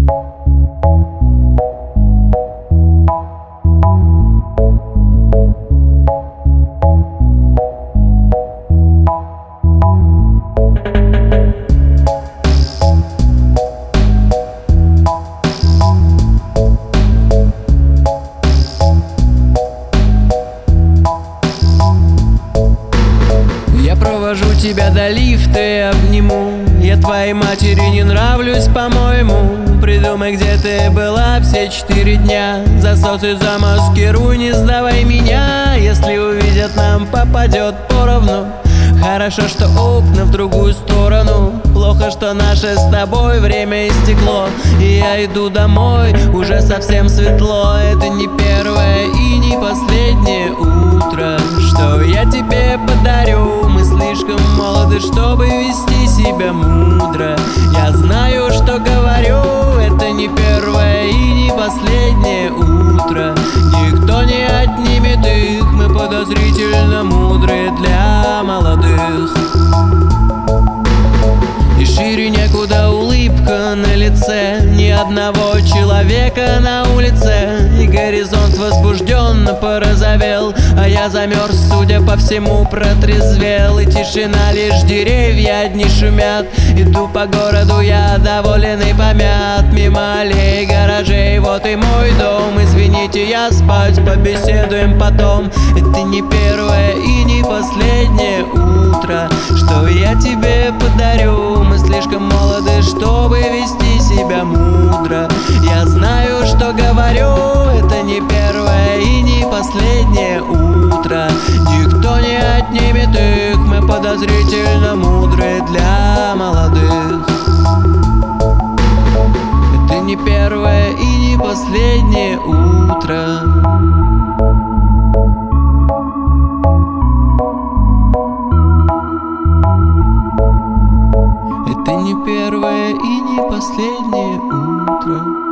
Провожу тебя до лифта и обниму. Я твоей матери не нравлюсь, по-моему. Придумай, где ты была все 4 дня. Засосы замаскируй, не сдавай меня. Если увидят, нам попадет поровну. Хорошо, что окна в другую сторону. Плохо, что наше с тобой время истекло. И я иду домой, уже совсем светло. Это не первое и не последнее утро, что я тебе подарю. Мы слишком молоды, чтобы вести себя мудро. Я знаю, что говорю. Это не первое и не последнее утро. Никто не отнимет их. Мы подозрительно мудрые для молодых. И шире некуда улыбка на лице. Ни одного человека на улице. И горизонт возбужденно порозовел. А я замерз, судя по всему, протрезвел. И тишина, лишь деревья одни шумят. Иду по городу, я доволен и помят. Мимо аллей, гаражей, вот и мой дом. Извините, я спать, побеседуем потом. Это не первое и не последнее утро, что я тебе подарю. Мы слишком молоды, чтобы вести себя мудро. Я знаю, что говорю. Это не первое и не последнее утро. Никто не отнимет их. Мы подозрительно мудрые для молодых. Это не первое и не последнее утро. Это не первое и не последнее утро.